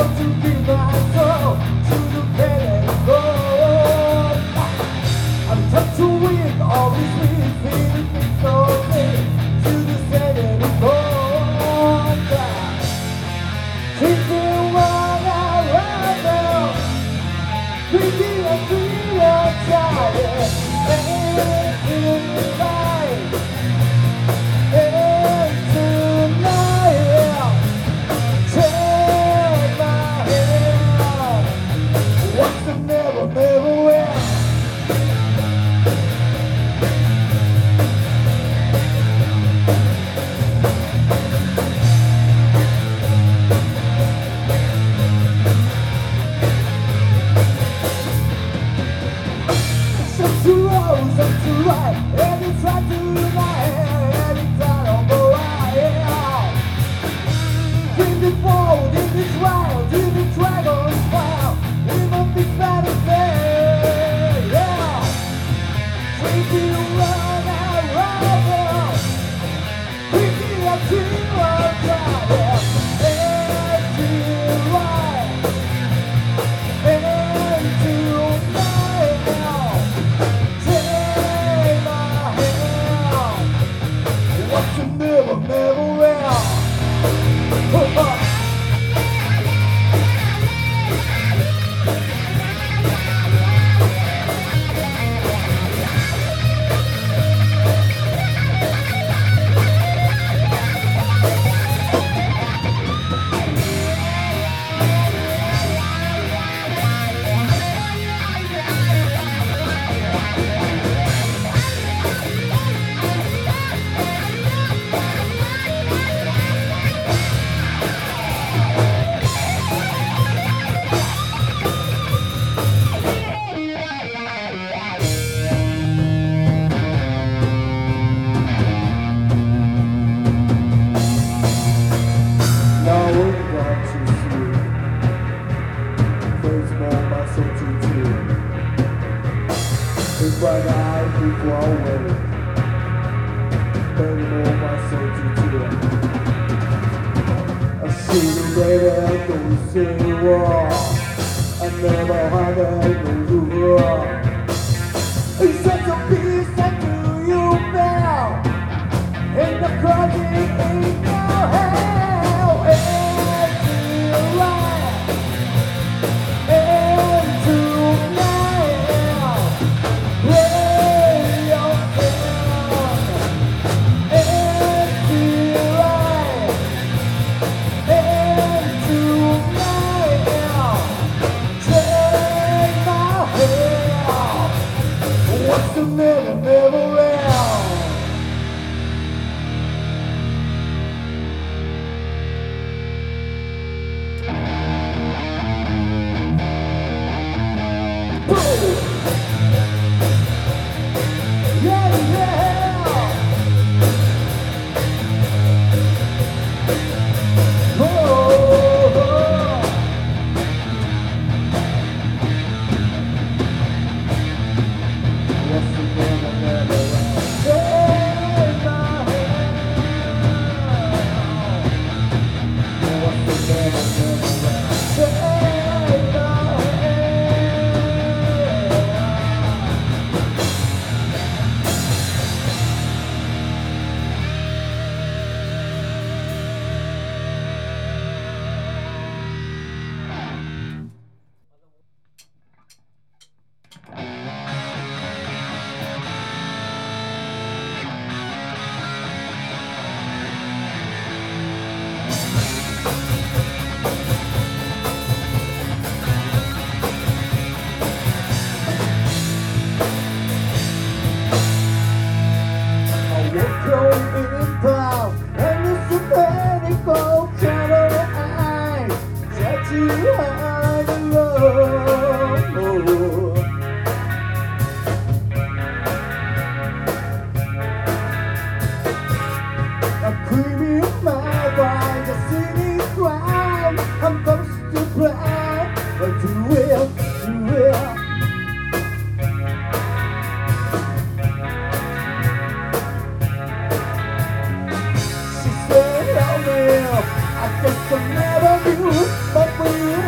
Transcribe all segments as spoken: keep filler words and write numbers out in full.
I guess I never knew, but we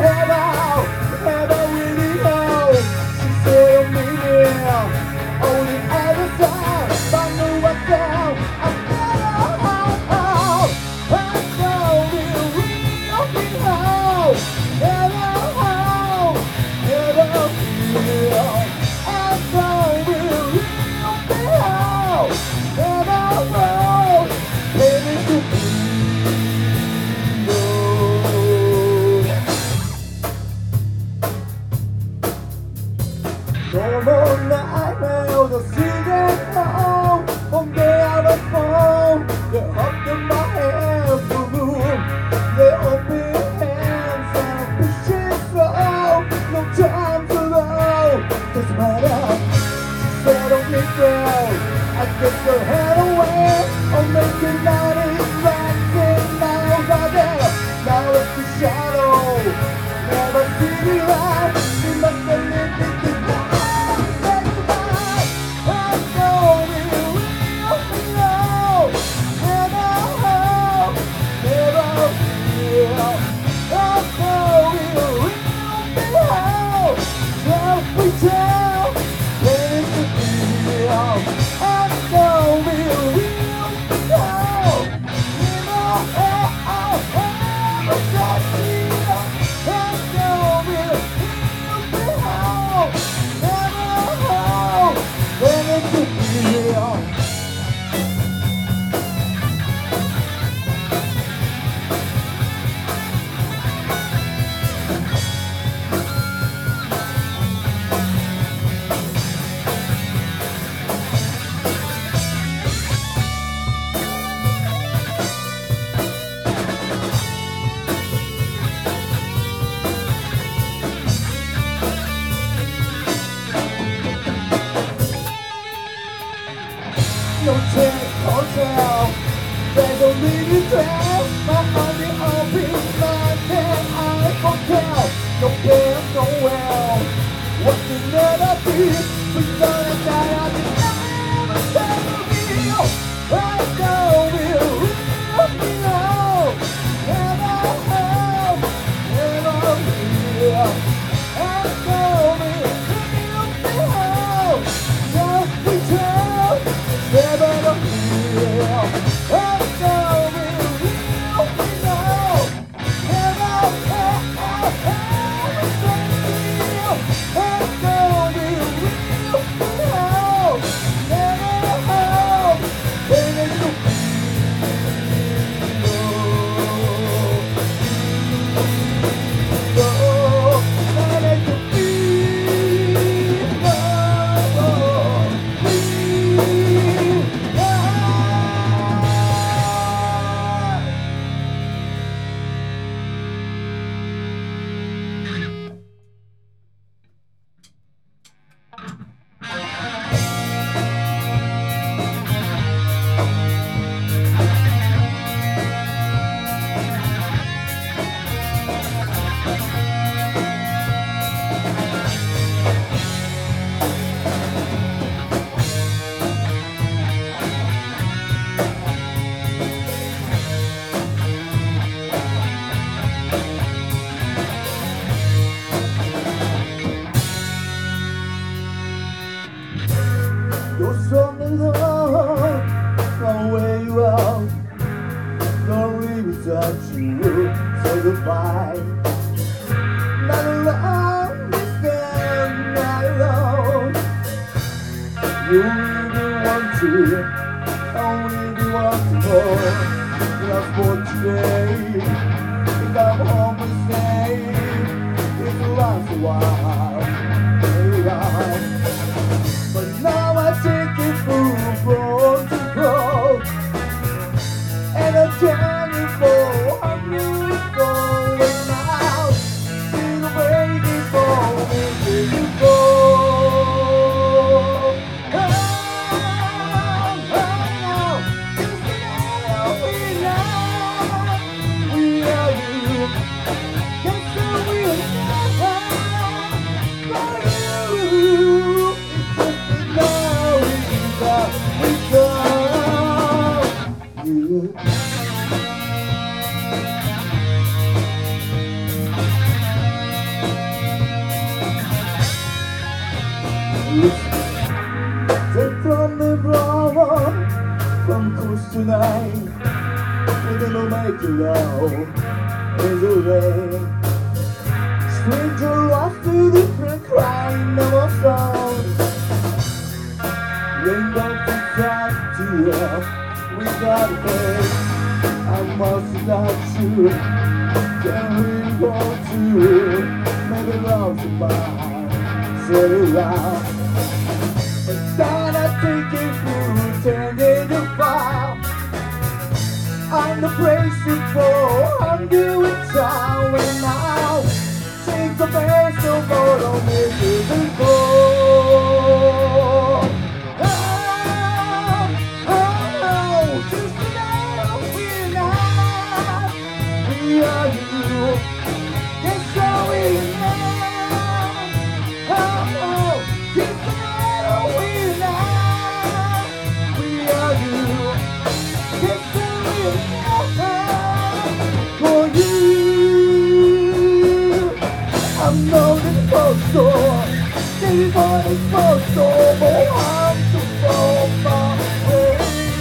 No more nightmare, the secret home. One day out of phone, they hopped in my hands for room. They open hands and push it slow. No time to low, doesn't matter. She said don't get down, I get your head away. I'm making ninety racking miles out there. Now it's the shadow, never see the light. She must have lived it to die. No check, hotel, there's only the trail. My heart is open, my head I hotel. No care, no well, what can that be? We're gonna die on the never tell me. I know we'll real me out. Never help, never feel. I know we'll real me out. Just we tell. Never to feel, I know we'll real me now. Never, ever, ever feel, I know we'll real me now. Never help, never to feel, never to feel, you're from the Lord, from where you are. Don't really touch you, say goodbye. Not alone, we stand not alone. You really want to, I really want to go. Just for today, if I'm home and stay, it will last a while, a while. But now I take it from road to road, and I'm turning for hungry going out. Still waiting for me to go. Oh, oh, oh, we love, we are you. Yes, so we love for you. Take from the Bravo, from coast tonight. We're gonna make it low in the rain. Stranger lost to the friend crying never songs. Rainbow from side to hell, we gotta pay. I must not you. Can we go to make it love to mine? sit around. But then I think if you turn it to fire, I'm the principal, I'm doing time and now. Take the best of all of me to the goal. Oh, oh, oh, just a little bit now. We are you, yes, so we now. Oh, oh, just a little bit now. We are you, yes, so we now. For you, I'm not impostor, maybe not impostor, but I'm so far away.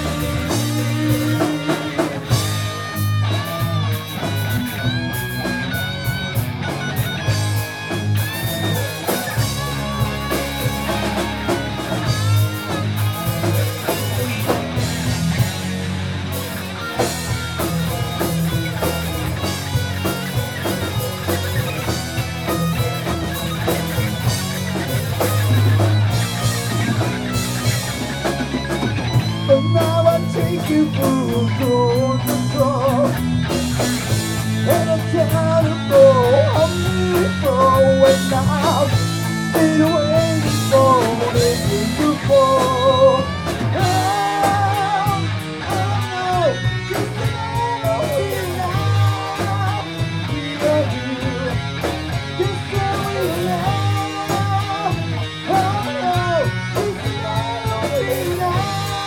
And now I take you through control, and I'm terrible, I'm beautiful, and now been waiting for it to fall. Oh, oh, just a little bit now. We are here, just a little now. Oh, oh, just a little bit now.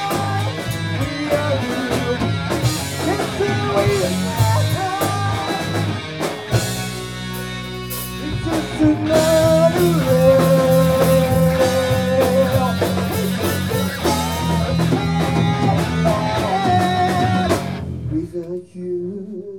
Without you,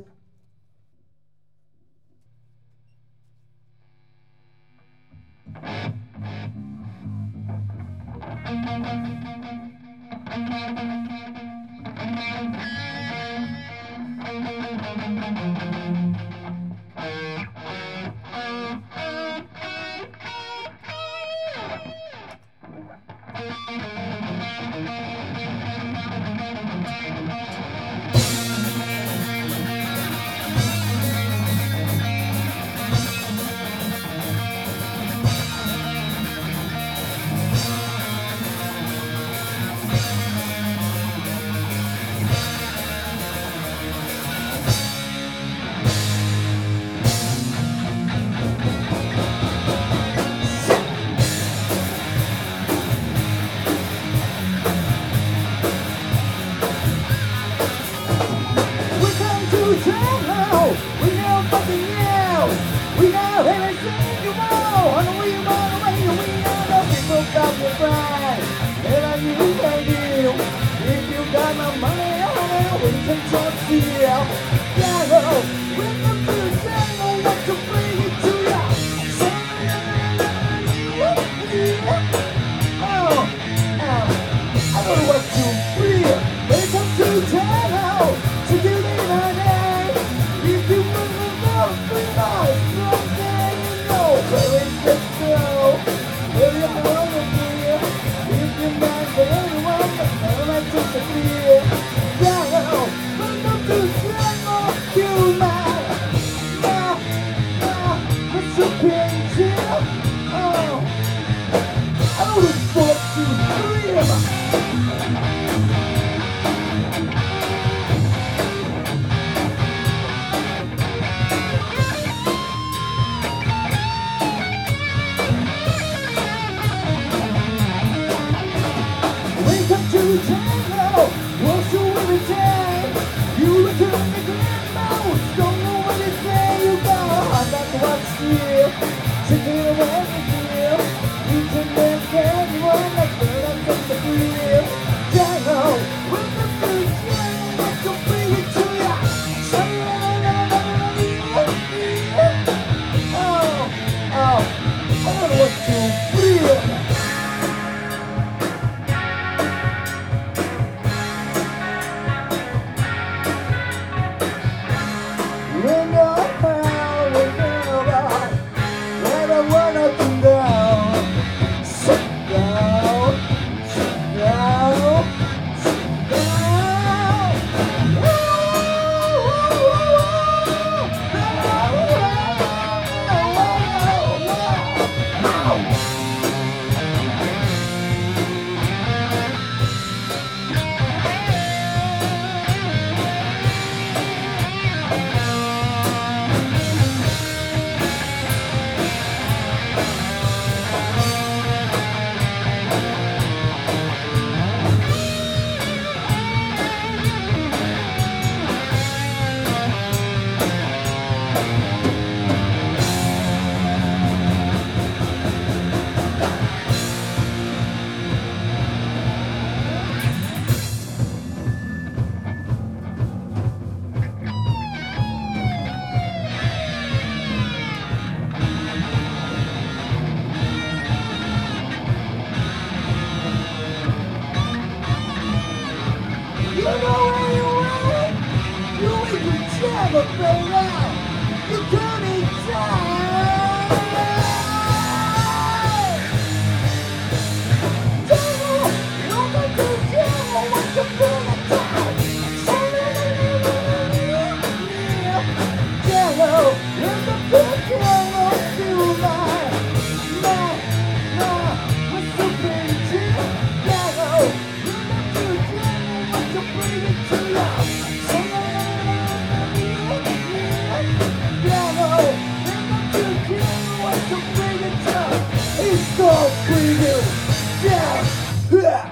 now, we know fucking else. We know everything you want. And we want to make we know the people got your pride. And I knew I knew. If you got my money, oh, we can talk to you. Yeah, oh, we're not to say I want to bring it to you. Oh, oh, I don't know what to feel. Welcome to town. To do it my name. If you want to know, we know. Someday you know where it's just go. Where you want to be. If you're not for anyone, I'm not just a fear. Yeah, welcome to town. You man. Now, now, what's your picture? Oh, I would have fought to dream. To tango, what's your every day? You look at the grandmas, don't know what they say. You got a heart that's what's here. Take it away from here. You can make anyone like girl and take the feel. Tango, we're the food, tango, let's go bring it to ya. Oh, oh, I don't know what to feel. We know how we know about where I wanna come down. to bring it down. It's called freedom. Yeah. Yeah.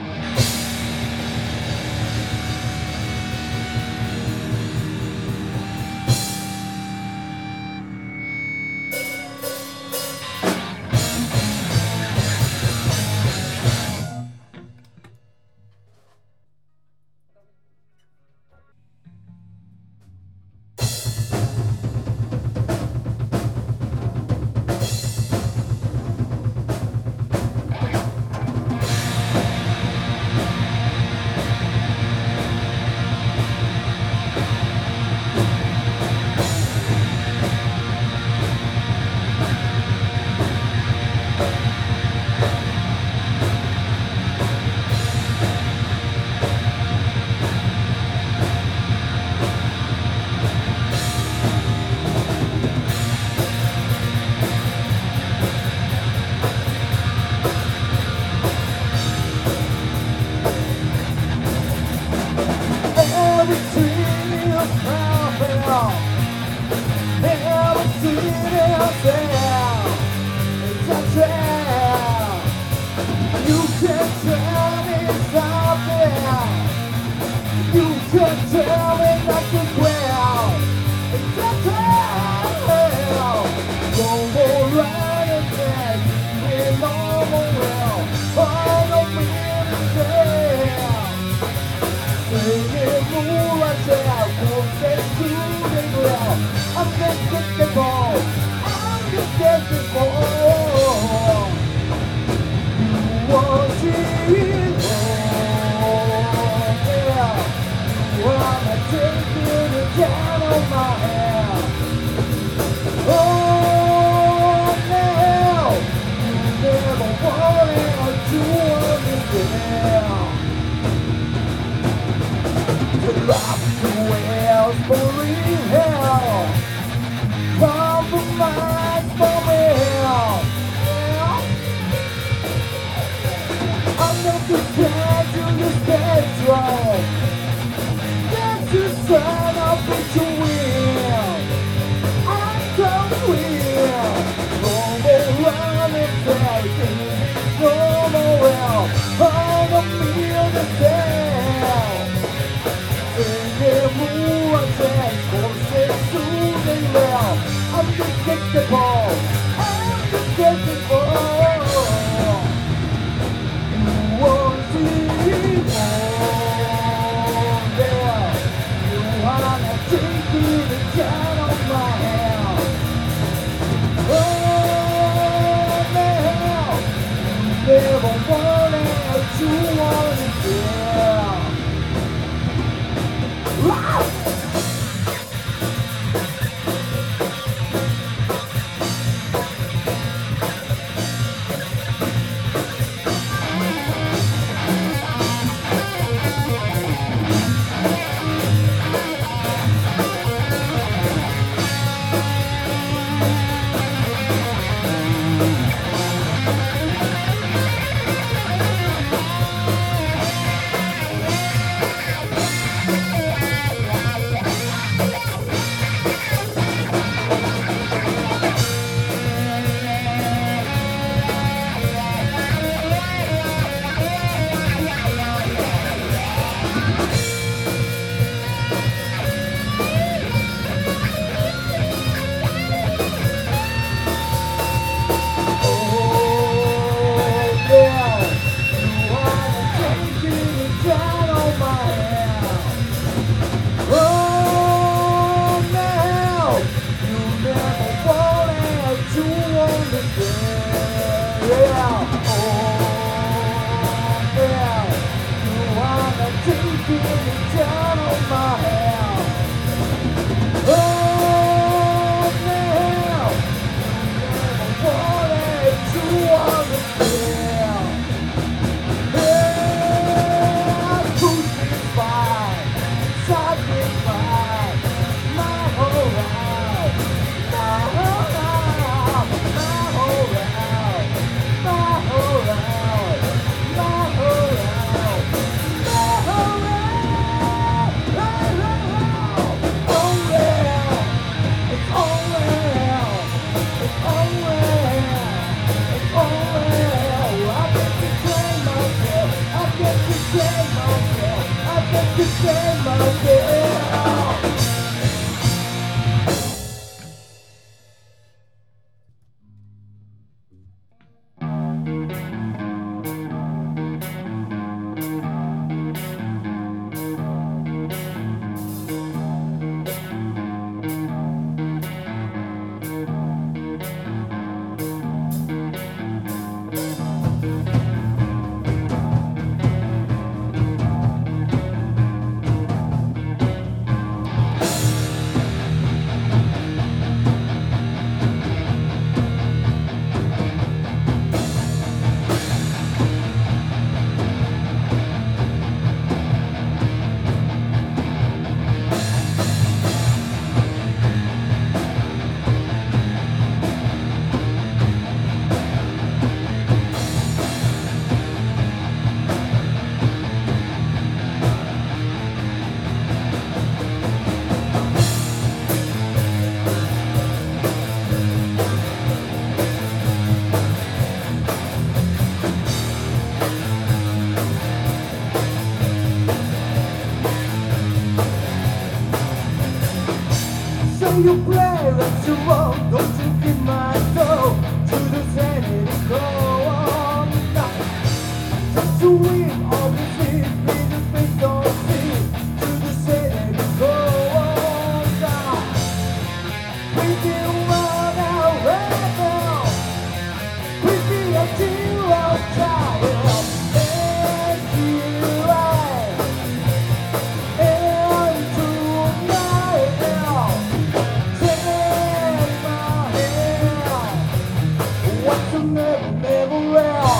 you want, don't you give my soul to the sanity cold. Just to win, obviously, be the face on sea to the sanity cold. We feel one out right now. We feel a tear of child. And you right. And tonight, take my hand. What's the never, never real?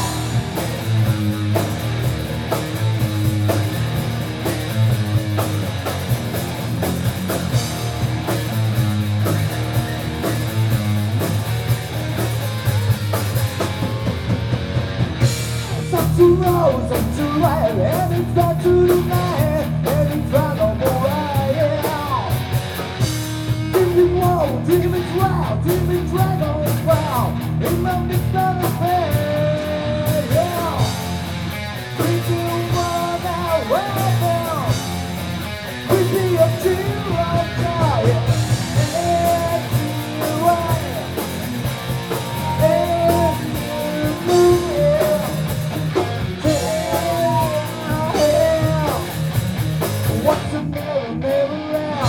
Some to rose, some to right, and it's not to the night, and it's not on the right, yeah. Demon wall, demon wild, demon dragon is wild, it might be not a fair, yeah. We do one out right now, we be a tear of joy, and you right, and you move. What's the never, never out?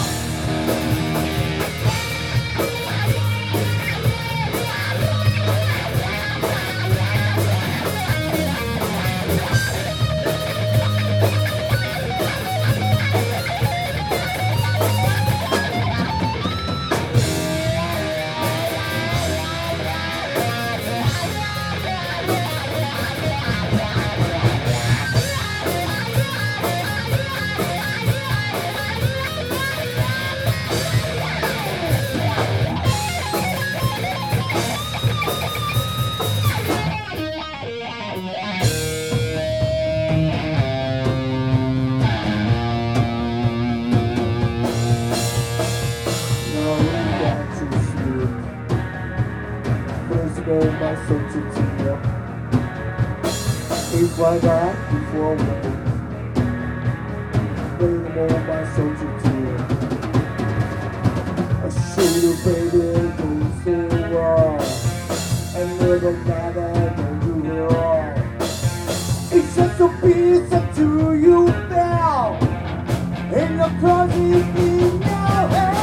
Go my soul to tear. If I die before we bring more my soul to tear. I should have baby go so wrong. And never matter when you wrong. It's just a piece of to you now. And the cross is in your hand.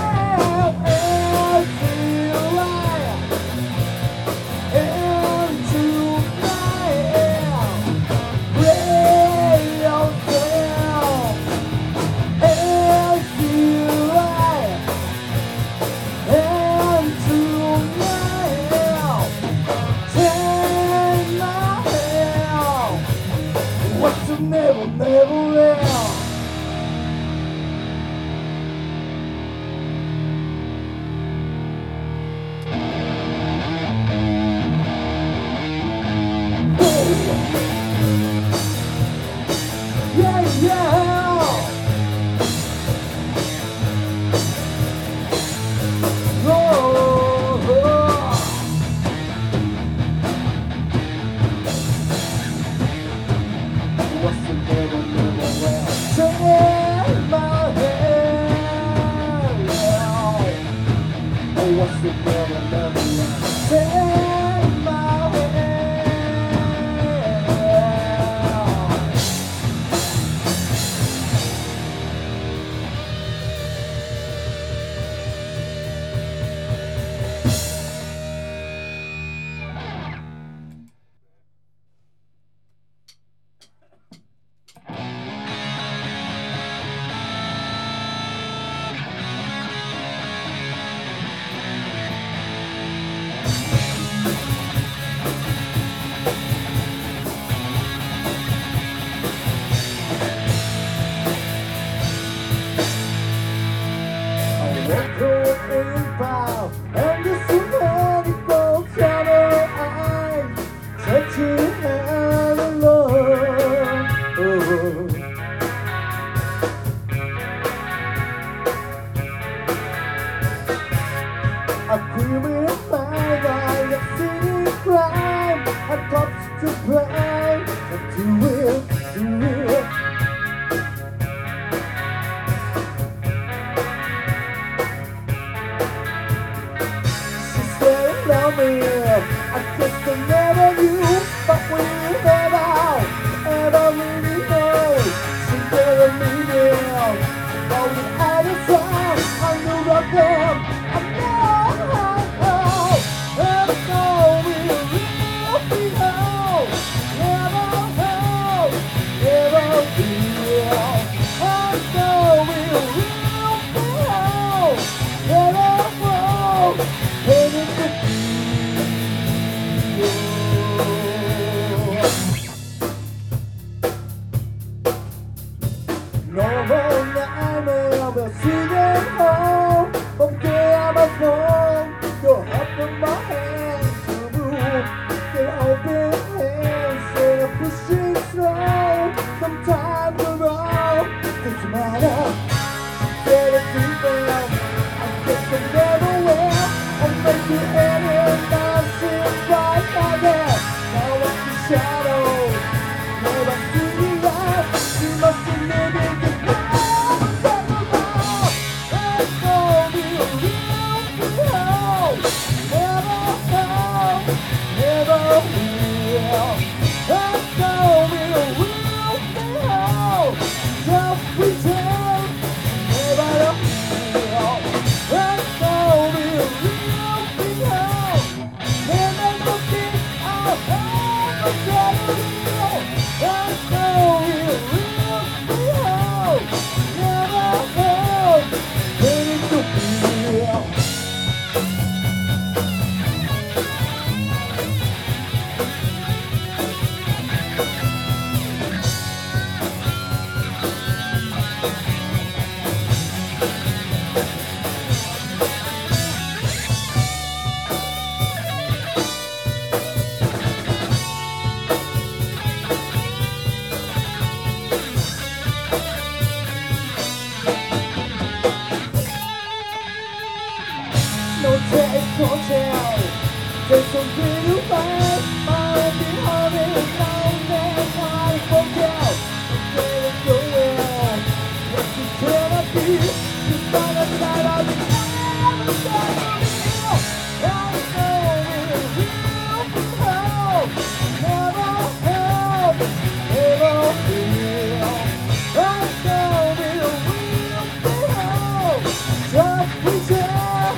Yeah. never knew, but we never ever really know. She never needed, but we had a time. I knew of them. I know, and so we will be home. Never home, never feel. And so we will be home. Never home, heading to no more nightmare, we're sitting home. Không care my phone, you're up in my hands to move. Your open hands and I'm pushing slow. Sometimes we're wrong, doesn't matter. Get it female, I guess I never will. I'll make you any and I'll sit right by there. Now I'm the shadow, never see the light. You must be living the no take, no tell. There's something to find. I'll be having long and I forget. Get it going. What you cannot be. You find a side of the other side of the hill. I know it will be hell. Never help, never feel. I know it will be hell. Just pretend.